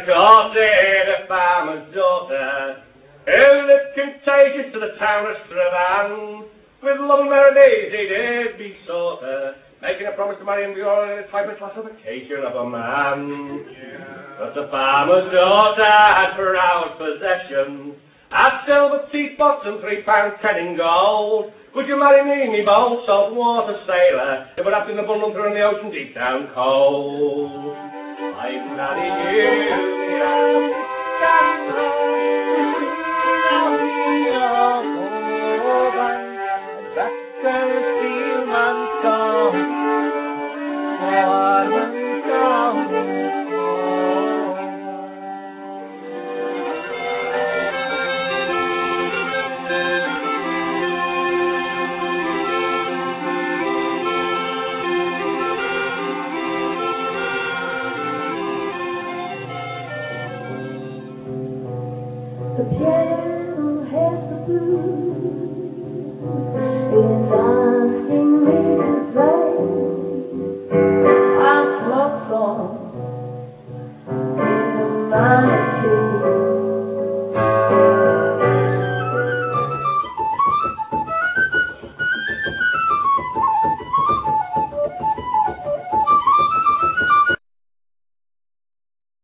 Dorset, a farmer's daughter, who lived contagious to the town of Strabane. With love and merry he did besought her, making a promise to marry him before the type and classification of a man. But the farmer's daughter had proud possessions, had silver teapots and £3.10 in gold. Would you marry me bold salt water sailor, if we're up in the bundle through the ocean deep down cold? I'm marrying you. The piano has the blues.